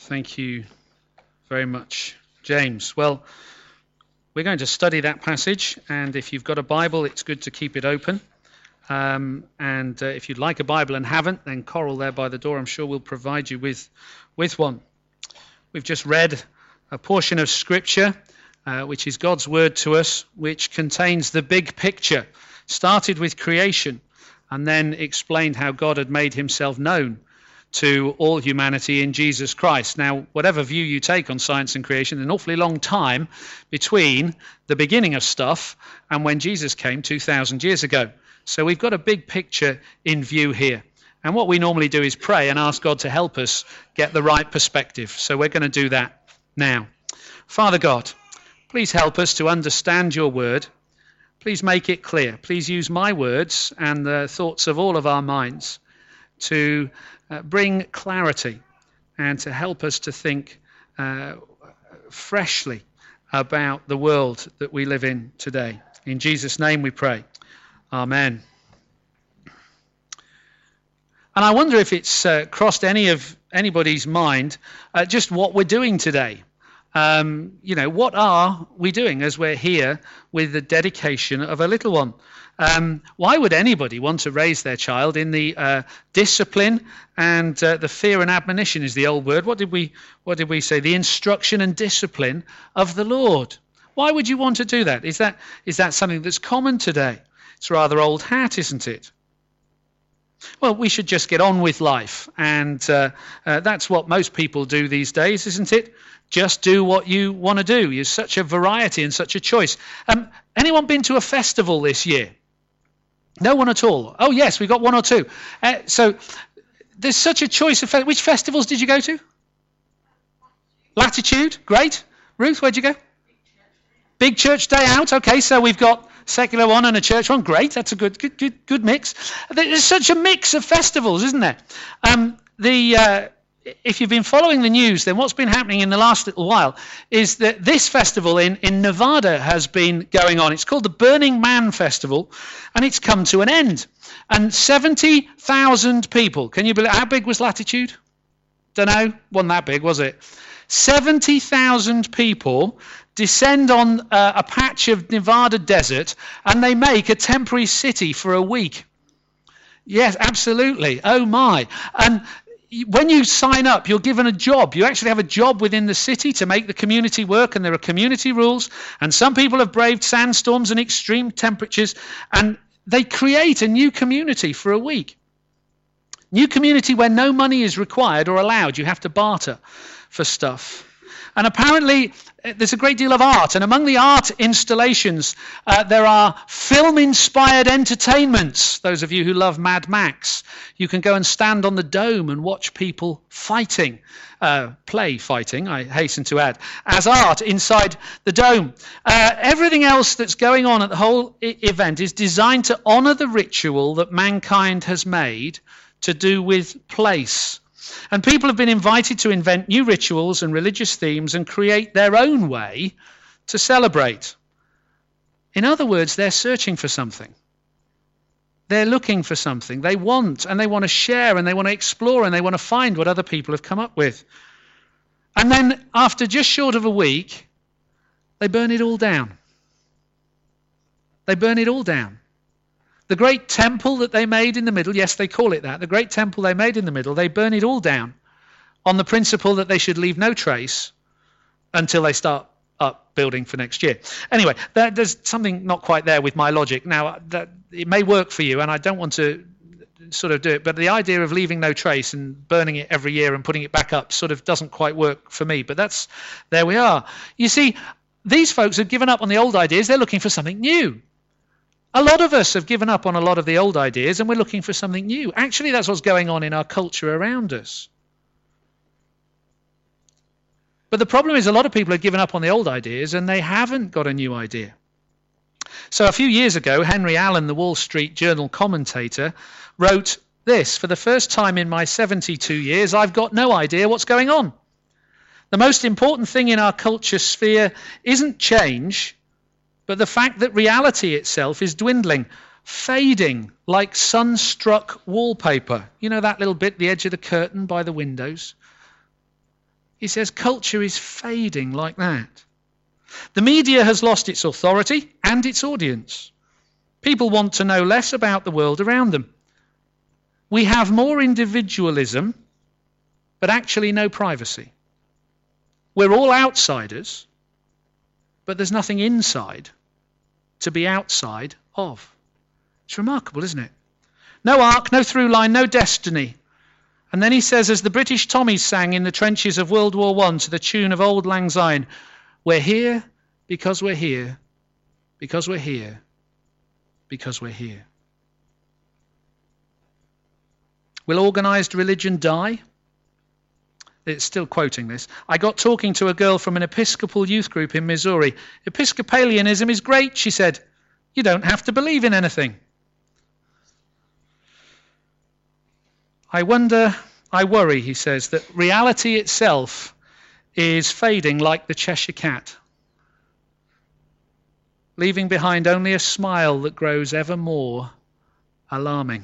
Thank you very much, James. Well, we're going to study that passage, and if you've got a Bible, it's good to keep it open. If you'd like a Bible and haven't, then Coral there by the door, I'm sure will provide you with one. We've just read a portion of Scripture, which is God's word to us, which contains the big picture. Started with creation, and then explained how God had made himself known to all humanity in Jesus Christ. Now, whatever view you take on science and creation, an awfully long time between the beginning of stuff and when Jesus came 2,000 years ago. So we've got a big picture in view here. And what we normally do is pray and ask God to help us get the right perspective. So we're going to do that now. Father God, please help us to understand your word. Please make it clear. Please use my words and the thoughts of all of our minds to bring clarity and to help us to think freshly about the world that we live in today. In Jesus' name we pray. Amen. And I wonder if it's crossed anybody's mind just what we're doing today. What are we doing as we're here with the dedication of a little one? Why would anybody want to raise their child in the discipline and the fear and admonition is the old word. What did we say? The instruction and discipline of the Lord. Why would you want to do that? Is that something that's common today? It's rather old hat, isn't it? Well, we should just get on with life, and that's what most people do these days, isn't it? Just do what you want to do. There's such a variety and such a choice. Anyone been to a festival this year? No one at all. Oh, yes, we got one or two. So there's such a choice of which festivals did you go to? Latitude, great. Ruth, where'd you go? Big Church Day Out. Okay, so we've got secular one and a church one. Great, that's a good mix. There's such a mix of festivals, isn't there? If you've been following the news, then what's been happening in the last little while is that this festival in Nevada has been going on. It's called the Burning Man Festival, and it's come to an end. And 70,000 people, can you believe, how big was Latitude? Don't know, wasn't that big, was it? 70,000 people descend on a patch of Nevada desert, and they make a temporary city for a week. Yes, absolutely. Oh my. And when you sign up, you're given a job. You actually have a job within the city to make the community work, and there are community rules. And some people have braved sandstorms and extreme temperatures, and they create a new community for a week. New community where no money is required or allowed. You have to barter for stuff. And apparently there's a great deal of art. And among the art installations, there are film-inspired entertainments. Those of you who love Mad Max, you can go and stand on the dome and watch people fighting, play fighting, I hasten to add, as art inside the dome. Everything else that's going on at the whole event is designed to honor the ritual that mankind has made to do with place. And people have been invited to invent new rituals and religious themes and create their own way to celebrate. In other words, they're searching for something. They're looking for something. They want to share, and they want to explore, and they want to find what other people have come up with. And then after just short of a week, they burn it all down. They burn it all down. The great temple that they made in the middle, yes, they call it that, the great temple they made in the middle, they burn it all down on the principle that they should leave no trace until they start up building for next year. Anyway, there's something not quite there with my logic. Now, it may work for you, and I don't want to sort of do it, but the idea of leaving no trace and burning it every year and putting it back up sort of doesn't quite work for me, but there we are. You see, these folks have given up on the old ideas. They're looking for something new. A lot of us have given up on a lot of the old ideas, and we're looking for something new. Actually, that's what's going on in our culture around us. But the problem is a lot of people have given up on the old ideas, and they haven't got a new idea. So a few years ago, Henry Allen, the Wall Street Journal commentator, wrote this: "For the first time in my 72 years, I've got no idea what's going on. The most important thing in our culture sphere isn't change, but the fact that reality itself is dwindling, fading like sun-struck wallpaper." You know that little bit, the edge of the curtain by the windows? He says culture is fading like that. The media has lost its authority and its audience. People want to know less about the world around them. We have more individualism, but actually no privacy. We're all outsiders, but there's nothing inside to be outside of. It's remarkable, isn't it? No arc, no through line, no destiny. And then he says, as the British Tommies sang in the trenches of World War I to the tune of Auld Lang Syne, we're here because we're here, because we're here, because we're here. Will organised religion die? It's still quoting this. I got talking to a girl from an Episcopal youth group in Missouri. Episcopalianism is great, she said. You don't have to believe in anything. I worry, he says, that reality itself is fading like the Cheshire Cat, leaving behind only a smile that grows ever more alarming.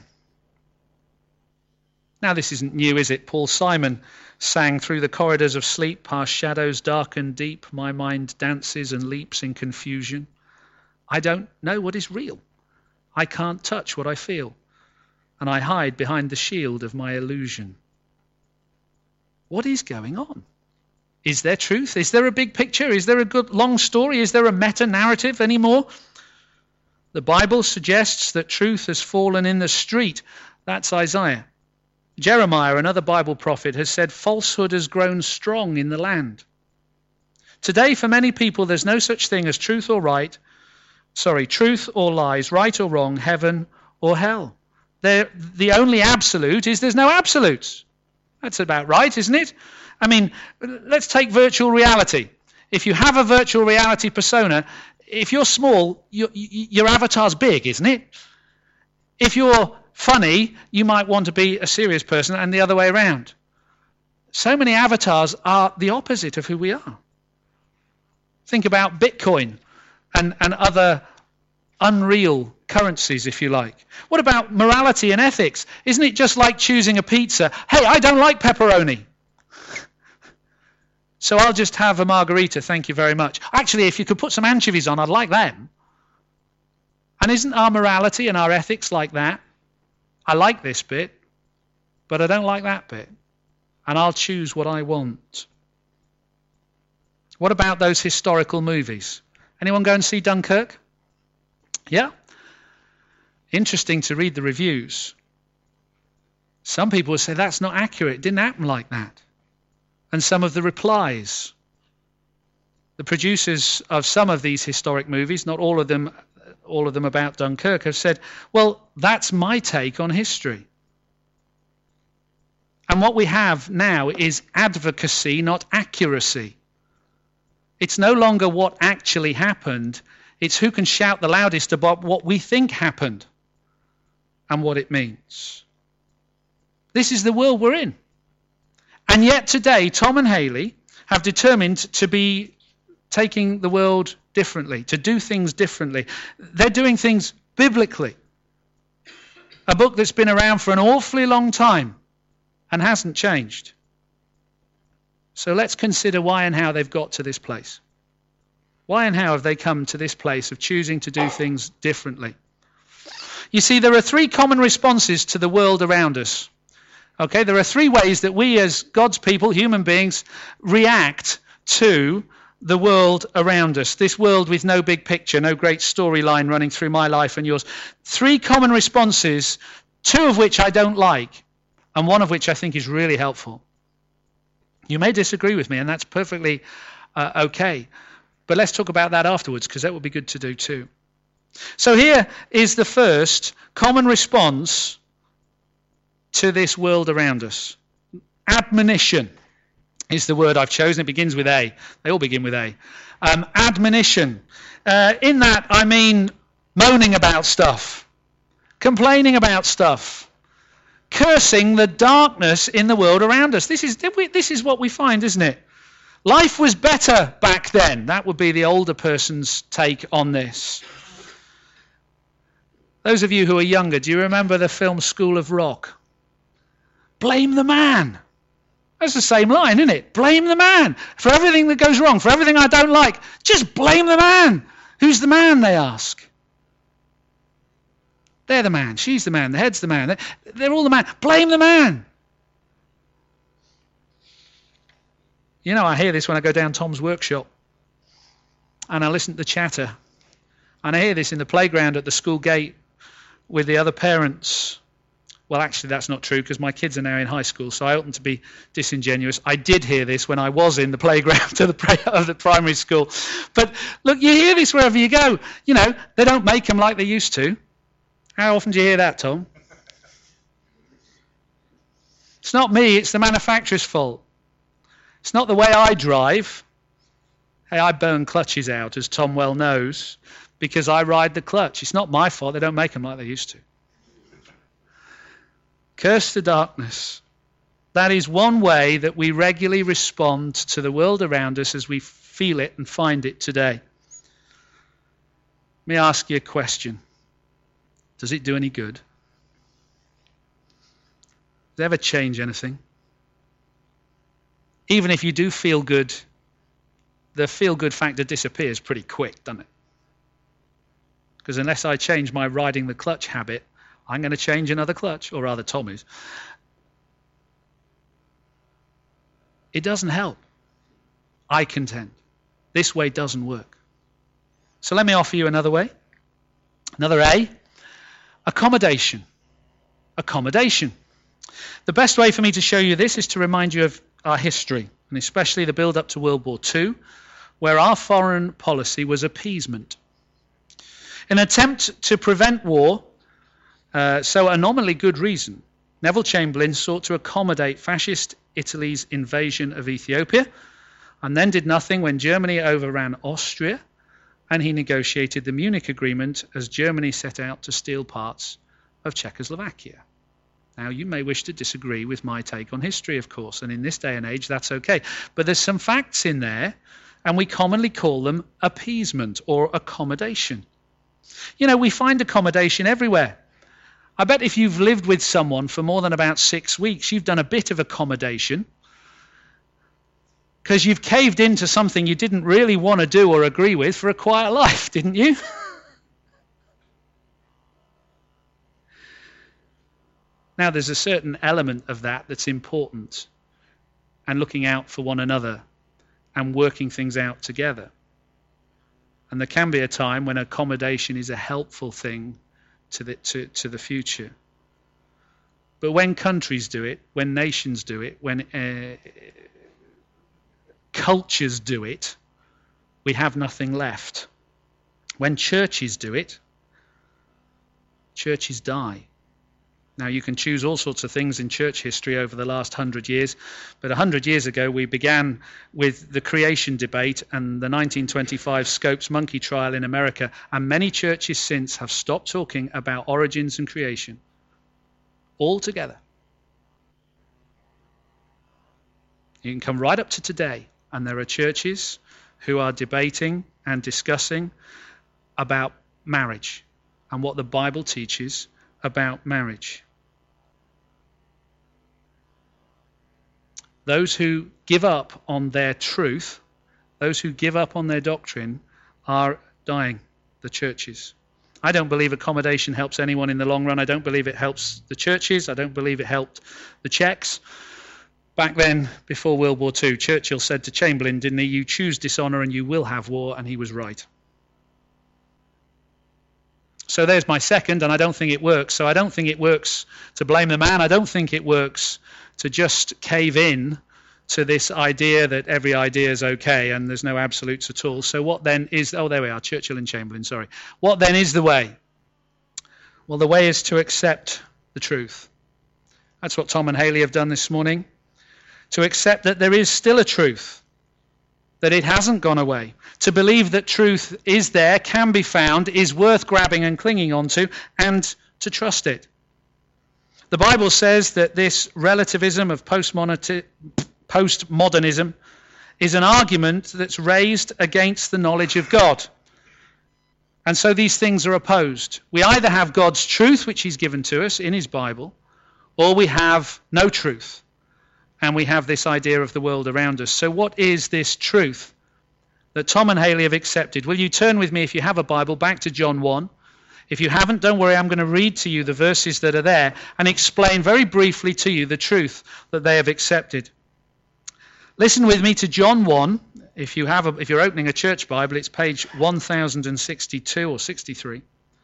Now, this isn't new, is it? Paul Simon sang through the corridors of sleep, past shadows dark and deep, my mind dances and leaps in confusion. I don't know what is real. I can't touch what I feel, and I hide behind the shield of my illusion. What is going on? Is there truth? Is there a big picture? Is there a good long story? Is there a meta-narrative anymore? The Bible suggests that truth has fallen in the street. That's Isaiah. Jeremiah, another Bible prophet, has said falsehood has grown strong in the land. Today, for many people, there's no such thing as truth or lies, right or wrong, heaven or hell. The only absolute is there's no absolutes. That's about right, isn't it? I mean, let's take virtual reality. If you have a virtual reality persona, if you're small, your avatar's big, isn't it? If you're funny, you might want to be a serious person, and the other way around. So many avatars are the opposite of who we are. Think about Bitcoin and other unreal currencies, if you like. What about morality and ethics? Isn't it just like choosing a pizza? Hey, I don't like pepperoni, so I'll just have a margarita, thank you very much. Actually, if you could put some anchovies on, I'd like them. And isn't our morality and our ethics like that? I like this bit, but I don't like that bit. And I'll choose what I want. What about those historical movies? Anyone go and see Dunkirk? Yeah? Interesting to read the reviews. Some people will say that's not accurate. It didn't happen like that. And some of the replies. The producers of some of these historic movies, not all of them about Dunkirk, have said, well, that's my take on history. And what we have now is advocacy, not accuracy. It's no longer what actually happened. It's who can shout the loudest about what we think happened and what it means. This is the world we're in. And yet today, Tom and Haley have determined to be taking the world differently, to do things differently. They're doing things biblically. A book that's been around for an awfully long time and hasn't changed. So let's consider why and how they've got to this place. Why and how have they come to this place of choosing to do things differently? You see, there are three common responses to the world around us. Okay, there are three ways that we as God's people, human beings, react to the world around us. This world with no big picture, no great storyline running through my life and yours. Three common responses, two of which I don't like, and one of which I think is really helpful. You may disagree with me, and that's perfectly okay. But let's talk about that afterwards, because that would be good to do too. So here is the first common response to this world around us. Admonition is the word I've chosen. It begins with A. They all begin with A. Admonition. In that, I mean moaning about stuff, complaining about stuff, cursing the darkness in the world around us. This is what we find, isn't it? Life was better back then. That would be the older person's take on this. Those of you who are younger, do you remember the film School of Rock? Blame the man. That's the same line, isn't it? Blame the man for everything that goes wrong, for everything I don't like. Just blame the man. Who's the man, they ask. They're the man. She's the man. The head's the man. They're all the man. Blame the man. You know, I hear this when I go down Tom's workshop and I listen to the chatter. And I hear this in the playground at the school gate with the other parents. Well, actually, that's not true because my kids are now in high school, so I oughtn't to be disingenuous. I did hear this when I was in the playground of the primary school. But look, you hear this wherever you go. You know, they don't make them like they used to. How often do you hear that, Tom? It's not me, it's the manufacturer's fault. It's not the way I drive. Hey, I burn clutches out, as Tom well knows, because I ride the clutch. It's not my fault, they don't make them like they used to. Curse the darkness. That is one way that we regularly respond to the world around us as we feel it and find it today. Let me ask you a question. Does it do any good? Does it ever change anything? Even if you do feel good, the feel-good factor disappears pretty quick, doesn't it? Because unless I change my riding the clutch habit, I'm going to change another clutch, or rather Tom is. It doesn't help. I contend. This way doesn't work. So let me offer you another way. Another A. Accommodation. Accommodation. The best way for me to show you this is to remind you of our history, and especially the build-up to World War II, where our foreign policy was appeasement. In an attempt to prevent war, so a nominally good reason, Neville Chamberlain sought to accommodate fascist Italy's invasion of Ethiopia, and then did nothing when Germany overran Austria, and he negotiated the Munich Agreement as Germany set out to steal parts of Czechoslovakia. Now, you may wish to disagree with my take on history, of course, and in this day and age, that's okay. But there's some facts in there, and we commonly call them appeasement or accommodation. You know, we find accommodation everywhere. I bet if you've lived with someone for more than about 6 weeks, you've done a bit of accommodation because you've caved into something you didn't really want to do or agree with for a quiet life, didn't you? Now, there's a certain element of that that's important, and looking out for one another and working things out together. And there can be a time when accommodation is a helpful thing to the future. But when countries do it, when nations do it, when cultures do it, we have nothing left. When churches do it, churches die. Now, you can choose all sorts of things in church history over the last 100 years, but 100 years ago we began with the creation debate and the 1925 Scopes monkey trial in America, and many churches since have stopped talking about origins and creation altogether. You can come right up to today, and there are churches who are debating and discussing about marriage and what the Bible teaches about marriage. Those who give up on their truth, those who give up on their doctrine, are dying, the churches. I don't believe accommodation helps anyone in the long run. I don't believe it helps the churches. I don't believe it helped the Czechs. Back then, before World War II, Churchill said to Chamberlain, didn't he, you choose dishonour and you will have war, and he was right. So there's my second, and I don't think it works. So I don't think it works to blame the man. I don't think it works to just cave in to this idea that every idea is okay and there's no absolutes at all. So what then is, oh, there we are, Churchill and Chamberlain, sorry. What then is the way? Well, the way is to accept the truth. That's what Tom and Haley have done this morning. To accept that there is still a truth, that it hasn't gone away. To believe that truth is there, can be found, is worth grabbing and clinging onto, and to trust it. The Bible says that this relativism of postmodernism is an argument that's raised against the knowledge of God. And so these things are opposed. We either have God's truth, which he's given to us in his Bible, or we have no truth. and we have this idea of the world around us. So what is this truth that Tom and Haley have accepted? Will you turn with me, if you have a Bible, back to John 1. If you haven't, don't worry, I'm going to read to you the verses that are there and explain very briefly to you the truth that they have accepted. Listen with me to John 1. If you're opening a church Bible, it's page 1062 or 63.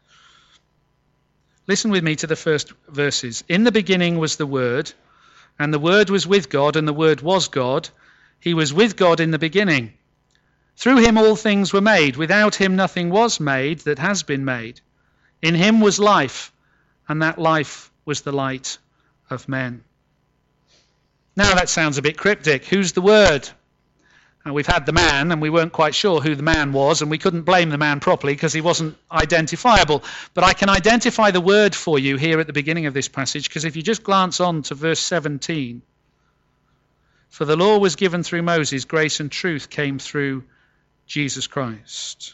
Listen with me to the first verses. In the beginning was the Word, and the Word was with God, and the Word was God. He was with God in the beginning. Through him all things were made. Without him nothing was made that has been made. In him was life, and that life was the light of men. Now that sounds a bit cryptic. Who's the Word? And we've had the man, and we weren't quite sure who the man was, and we couldn't blame the man properly because he wasn't identifiable. But I can identify the Word for you here at the beginning of this passage, because if you just glance on to verse 17, for the law was given through Moses, grace and truth came through Jesus Christ.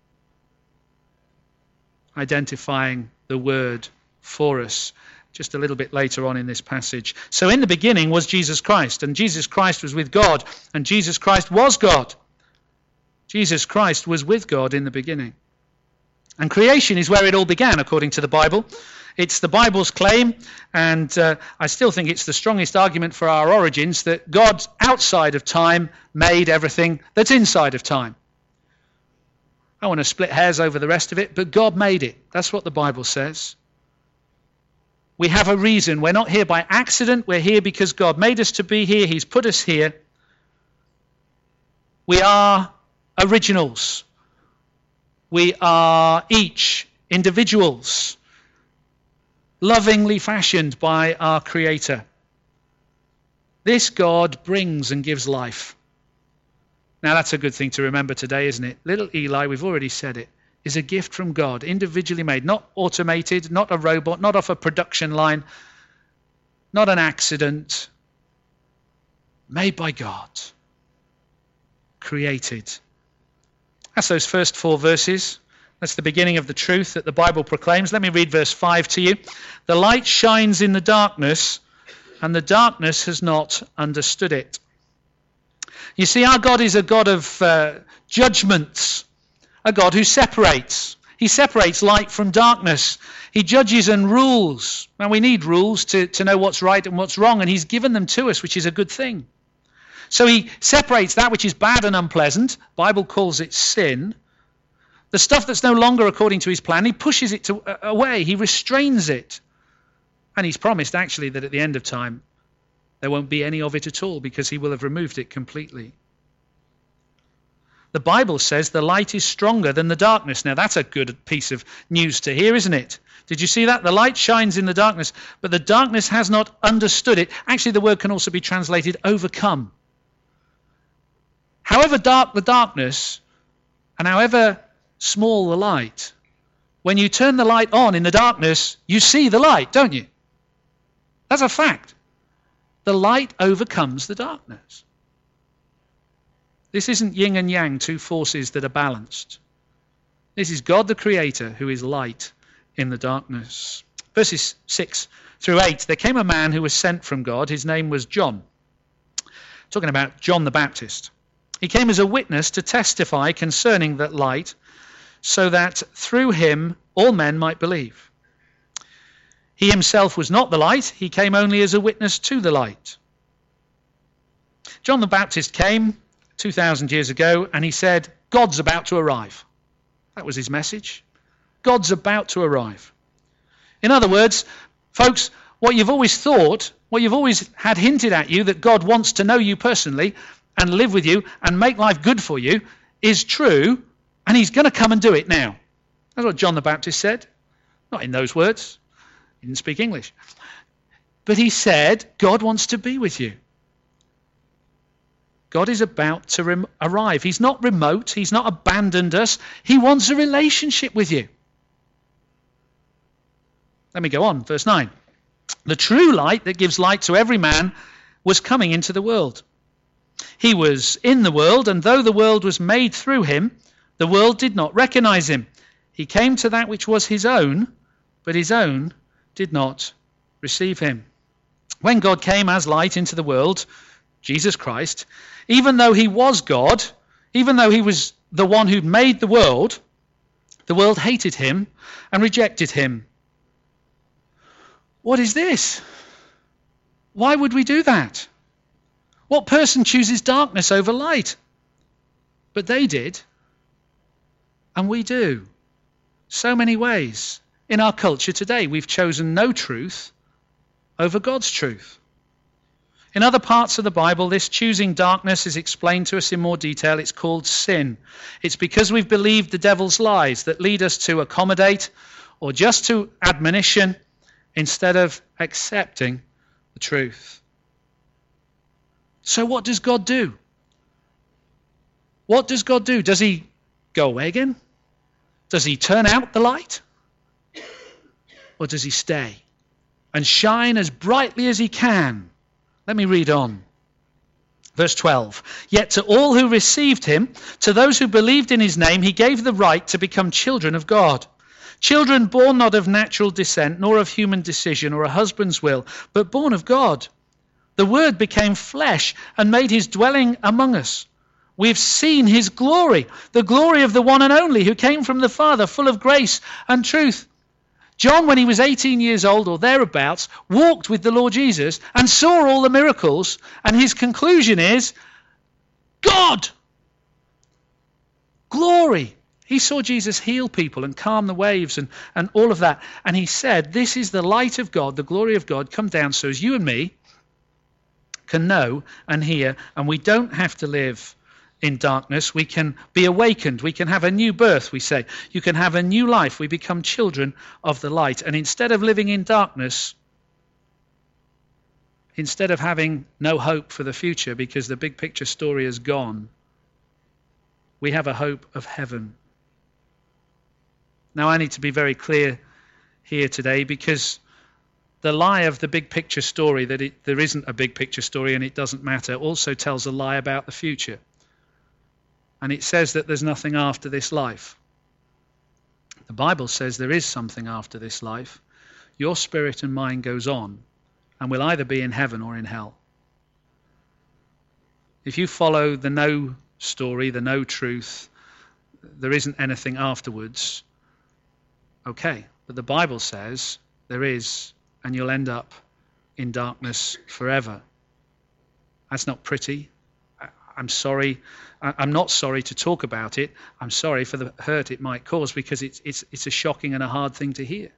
Identifying the Word for us just a little bit later on in this passage. So in the beginning was Jesus Christ, and Jesus Christ was with God, and Jesus Christ was God. Jesus Christ was with God in the beginning. And creation is where it all began, according to the Bible. It's the Bible's claim, and I still think it's the strongest argument for our origins, that God, outside of time, made everything that's inside of time. I want to split hairs over the rest of it, but God made it. That's what the Bible says. We have a reason. We're not here by accident. We're here because God made us to be here. He's put us here. We are originals. We are each individuals, lovingly fashioned by our Creator. This God brings and gives life. Now that's a good thing to remember today, isn't it? Little Eli, we've already said it, is a gift from God, individually made, not automated, not a robot, not off a production line, not an accident, made by God, created. That's those first 4 verses. That's the beginning of the truth that the Bible proclaims. Let me read verse 5 to you. The light shines in the darkness, and the darkness has not understood it. You see, our God is a God of judgments, a God who separates. He separates light from darkness. He judges and rules. Now, we need rules to know what's right and what's wrong, and he's given them to us, which is a good thing. So he separates that which is bad and unpleasant. The Bible calls it sin. The stuff that's no longer according to his plan, he pushes it away. He restrains it. And he's promised, actually, that at the end of time, there won't be any of it at all, because he will have removed it completely. The Bible says the light is stronger than the darkness. Now, that's a good piece of news to hear, isn't it? Did you see that? The light shines in the darkness, but the darkness has not understood it. Actually, the word can also be translated overcome. However dark the darkness, and however small the light, when you turn the light on in the darkness, you see the light, don't you? That's a fact. The light overcomes the darkness. This isn't yin and yang, two forces that are balanced. This is God the Creator who is light in the darkness. Verses 6 through 8, there came a man who was sent from God. His name was John. Talking about John the Baptist. He came as a witness to testify concerning that light, so that through him all men might believe. He himself was not the light. He came only as a witness to the light. John the Baptist came 2,000 years ago, and he said, God's about to arrive. That was his message. God's about to arrive. In other words, folks, what you've always thought, what you've always had hinted at you, that God wants to know you personally and live with you and make life good for you, is true, and he's going to come and do it now. That's what John the Baptist said. Not in those words. He didn't speak English. But he said, God wants to be with you. God is about to arrive. He's not remote. He's not abandoned us. He wants a relationship with you. Let me go on. Verse 9. The true light that gives light to every man was coming into the world. He was in the world, and though the world was made through him, the world did not recognize him. He came to that which was his own, but his own did not receive him. When God came as light into the world, Jesus Christ, even though he was God, even though he was the one who'd made the world hated him and rejected him. What is this? Why would we do that? What person chooses darkness over light? But they did. And we do. So many ways. In our culture today, we've chosen no truth over God's truth. In other parts of the Bible, this choosing darkness is explained to us in more detail. It's called sin. It's because we've believed the devil's lies that lead us to accommodate or just to admonition instead of accepting the truth. So what does God do? What does God do? Does he go away again? Does he turn out the light? Or does he stay and shine as brightly as he can? Let me read on. Verse 12. Yet to all who received him, to those who believed in his name, he gave the right to become children of God. Children born not of natural descent, nor of human decision or a husband's will, but born of God. The Word became flesh and made his dwelling among us. We've seen his glory, the glory of the one and only who came from the Father, full of grace and truth. John, when he was 18 years old or thereabouts, walked with the Lord Jesus and saw all the miracles, and his conclusion is, God! Glory! He saw Jesus heal people and calm the waves and all of that. And he said, this is the light of God, the glory of God, come down so as you and me can know and hear, and we don't have to live in darkness. We can be awakened. We can have a new birth, we say. You can have a new life. We become children of the light. And instead of living in darkness, instead of having no hope for the future because the big picture story is gone, we have a hope of heaven. Now, I need to be very clear here today, because the lie of the big picture story, that there isn't a big picture story and it doesn't matter, also tells a lie about the future. And it says that there's nothing after this life. The Bible says there is something after this life. Your spirit and mine goes on, and will either be in heaven or in hell. If you follow the no story, the no truth, there isn't anything afterwards, okay. But the Bible says there is, and you'll end up in darkness forever. That's not pretty. I'm sorry. I'm not sorry to talk about it. I'm sorry for the hurt it might cause, because it's a shocking and a hard thing to hear.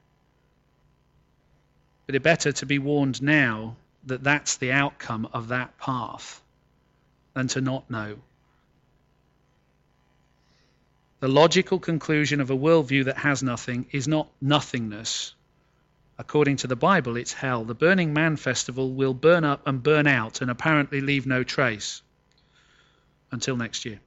But it's better to be warned now that that's the outcome of that path than to not know. The logical conclusion of a worldview that has nothing is not nothingness. According to the Bible, it's hell. The Burning Man Festival will burn up and burn out and apparently leave no trace. Until next year.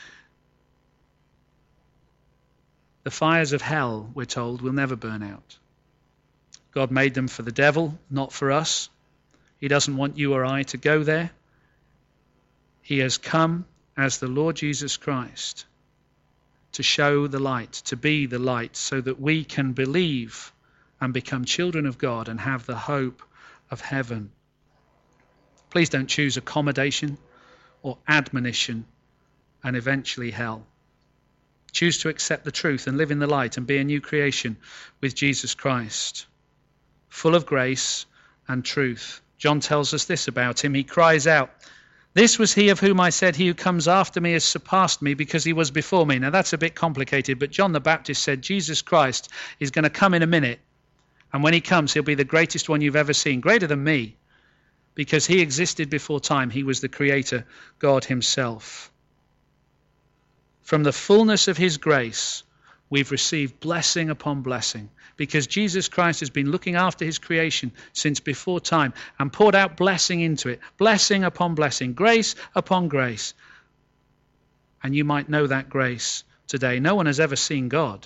The fires of hell, we're told, will never burn out. God made them for the devil, not for us. He doesn't want you or I to go there. He has come as the Lord Jesus Christ to show the light, to be the light, so that we can believe and become children of God and have the hope of heaven. Please don't choose accommodation or admonition and eventually hell. Choose to accept the truth and live in the light and be a new creation with Jesus Christ, full of grace and truth. John tells us this about him. He cries out, "This was he of whom I said, he who comes after me has surpassed me because he was before me." Now that's a bit complicated, but John the Baptist said Jesus Christ is going to come in a minute, and when he comes, he'll be the greatest one you've ever seen, greater than me. Because he existed before time. He was the creator, God himself. From the fullness of his grace, we've received blessing upon blessing. Because Jesus Christ has been looking after his creation since before time and poured out blessing into it. Blessing upon blessing, grace upon grace. And you might know that grace today. No one has ever seen God.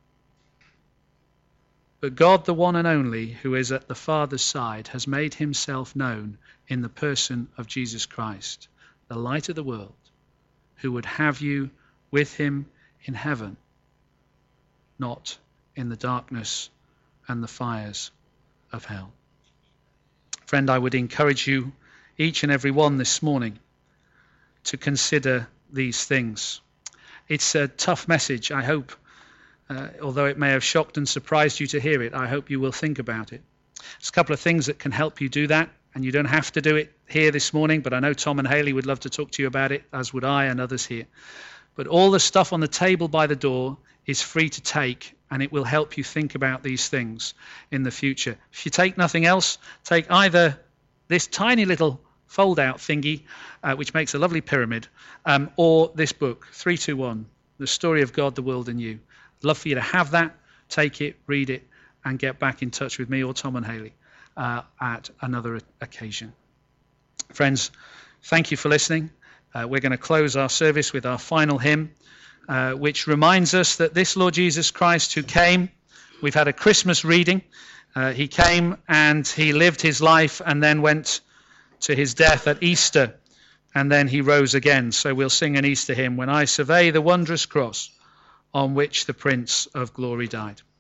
But God, the one and only, who is at the Father's side, has made himself known in the person of Jesus Christ, the light of the world, who would have you with him in heaven, not in the darkness and the fires of hell. Friend, I would encourage you, each and every one this morning, to consider these things. It's a tough message, I hope. Although it may have shocked and surprised you to hear it, I hope you will think about it. There's a couple of things that can help you do that, and you don't have to do it here this morning, but I know Tom and Haley would love to talk to you about it, as would I and others here. But all the stuff on the table by the door is free to take, and it will help you think about these things in the future. If you take nothing else, take either this tiny little fold-out thingy, which makes a lovely pyramid, or this book, 321, The Story of God, the World, and You. I'd love for you to have that, take it, read it, and get back in touch with me or Tom and Haley at another occasion. Friends, thank you for listening. We're going to close our service with our final hymn, which reminds us that this Lord Jesus Christ who came, we've had a Christmas reading. He came and he lived his life and then went to his death at Easter, and then he rose again. So we'll sing an Easter hymn, When I Survey the Wondrous Cross on which the Prince of Glory died.